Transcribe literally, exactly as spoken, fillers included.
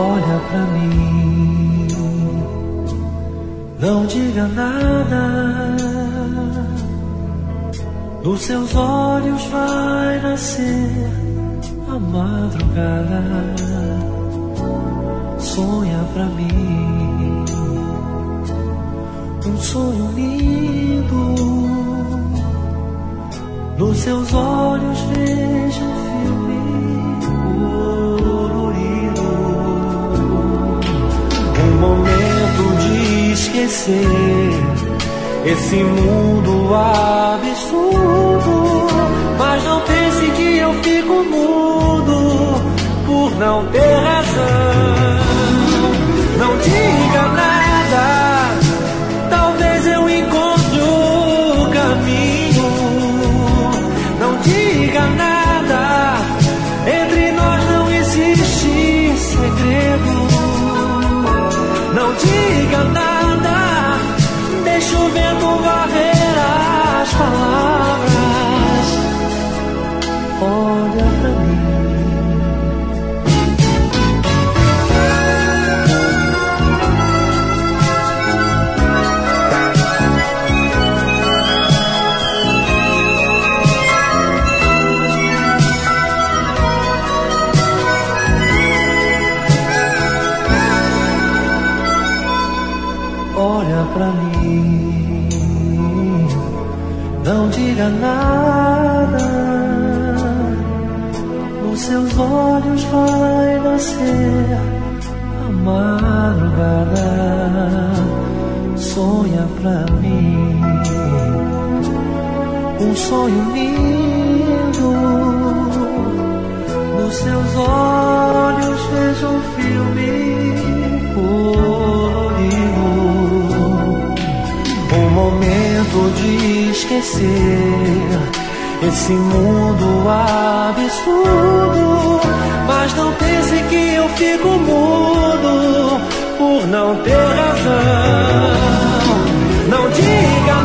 Olha pra mim, não diga nada. Dos seus olhos vai nascer a madrugada. Sonha pra mim um sonho lindo. Nos seus olhos vejo um filme colorido. Um momento de esquecer esse mundo absurdo. Mas não pense que eu fico mudo por não ter razão. Não diga nada, talvez eu encontre o caminho. Não diga nada, entre nós não existe segredo. Não diga nada, deixa o vento varrer as palavras. Olha pra mim. Olha pra mim, não diga nada. Nos seus olhos vai nascer a madrugada. Sonha pra mim um sonho lindo. Nos seus olhos vejo um filme colorido. Um momento de esquecer esse mundo absurdo. Mas não pense que eu fico mudo por não ter razão. Não diga